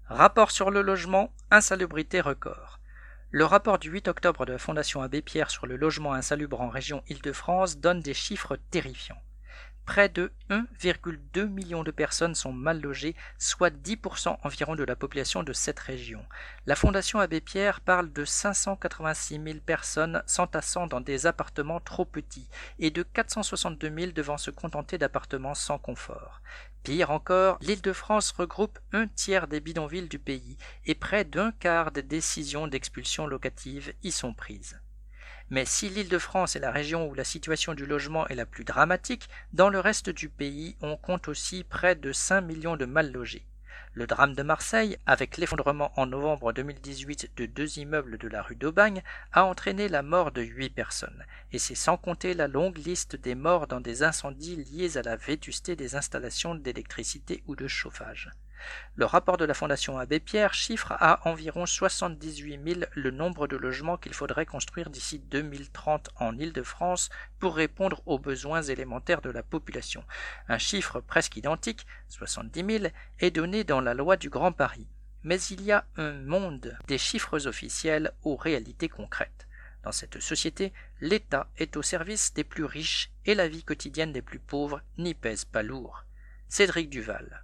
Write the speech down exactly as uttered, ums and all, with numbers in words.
Rapport sur le logement, insalubrité record. Le rapport du huit octobre de la Fondation Abbé Pierre sur le logement insalubre en région Île-de-France donne des chiffres terrifiants. Près de un virgule deux million de personnes sont mal logées, soit dix pour cent environ de la population de cette région. La Fondation Abbé Pierre parle de cinq cent quatre-vingt-six mille personnes s'entassant dans des appartements trop petits et de quatre cent soixante-deux mille devant se contenter d'appartements sans confort. Pire encore, l'Île-de-France regroupe un tiers des bidonvilles du pays et près d'un quart des décisions d'expulsion locative y sont prises. Mais si l'Île-de-France est la région où la situation du logement est la plus dramatique, dans le reste du pays, on compte aussi près de cinq millions de mal-logés. Le drame de Marseille, avec l'effondrement en novembre deux mille dix-huit de deux immeubles de la rue d'Aubagne, a entraîné la mort de huit personnes, et c'est sans compter la longue liste des morts dans des incendies liés à la vétusté des installations d'électricité ou de chauffage. Le rapport de la Fondation Abbé Pierre chiffre à environ soixante-dix-huit mille le nombre de logements qu'il faudrait construire d'ici deux mille trente en Île-de-France pour répondre aux besoins élémentaires de la population. Un chiffre presque identique, soixante-dix mille, est donné dans la loi du Grand Paris. Mais il y a un monde des chiffres officiels aux réalités concrètes. Dans cette société, l'État est au service des plus riches et la vie quotidienne des plus pauvres n'y pèse pas lourd. Cédric Duval.